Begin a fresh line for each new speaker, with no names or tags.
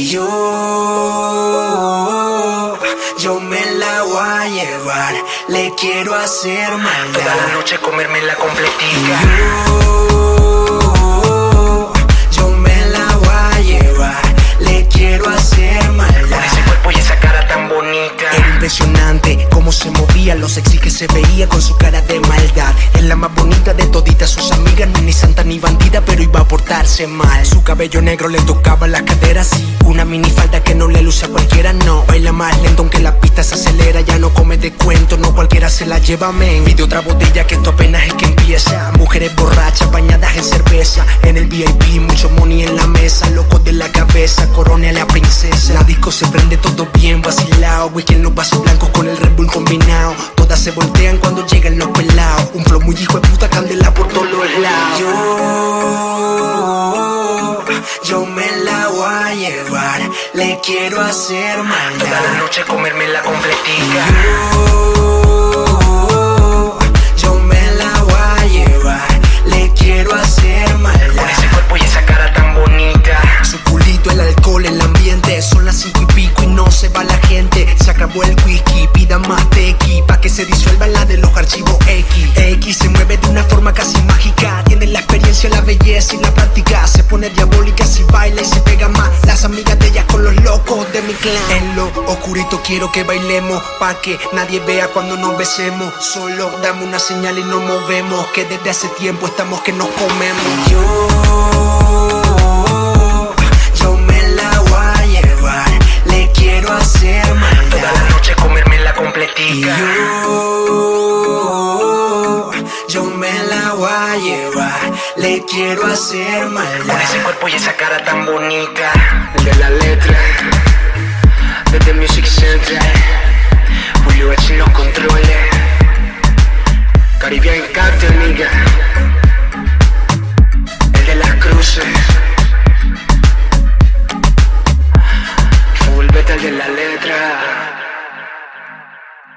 Y yo me la voy a llevar, le quiero hacer maldad.
Toda la noche comerme la completica.
Yo me la voy a llevar, le quiero hacer maldad.
Con ese cuerpo y esa cara tan bonita.
Era impresionante cómo se movía, lo sexy que se veía con su cara de maldad. Es la más bonita de toditas sus amigas, no es ni santa ni bandida, pero iba a portarse mal. Su cabello negro le tocaba las caderas y una minifalda que no le luce a cualquiera, no. Baila más lento aunque la pista se acelera, ya no come de cuento, no cualquiera se la lleva, men. Pide otra botella que esto apenas es que empieza. Mujeres borrachas bañadas en cerveza, en el VIP mucho money en la mesa. Locos de la cabeza, corone a la princesa. La disco se prende todo bien vacilado, whisky en los vasos blancos con el Red Bull combinado. Todas se voltean cuando llegan los pelados, un flow muy hijo de puta, candela por todos los lados. Yo me la voy a llevar, le quiero hacer maldad.
Toda la noche comerme la completica.
Yo me la voy a llevar, le quiero hacer maldad.
Con ese cuerpo y esa cara tan bonita.
Su culito, el alcohol, el ambiente. Son las 5 y pico y no se va la gente. Se acabó el whisky, pida más tequi, pa' que se disuelva la de los archivos X. X se mueve de una forma casi mágica, tiene la experiencia, la belleza y la práctica. Se pone diabólica si baila y se pega más. Las amigas de ella con los locos de mi clan. En lo oscurito quiero que bailemos, pa' que nadie vea cuando nos besemos. Solo dame una señal y nos movemos, que desde hace tiempo estamos que nos comemos. Yo me la voy a llevar, le quiero hacer maldad.
Toda la noche comerme la completica.
Yo me la voy a llevar, le quiero hacer maldad.
Con ese cuerpo y esa cara tan bonita.
El de la letra,
Desde Music Central, Julio Echino.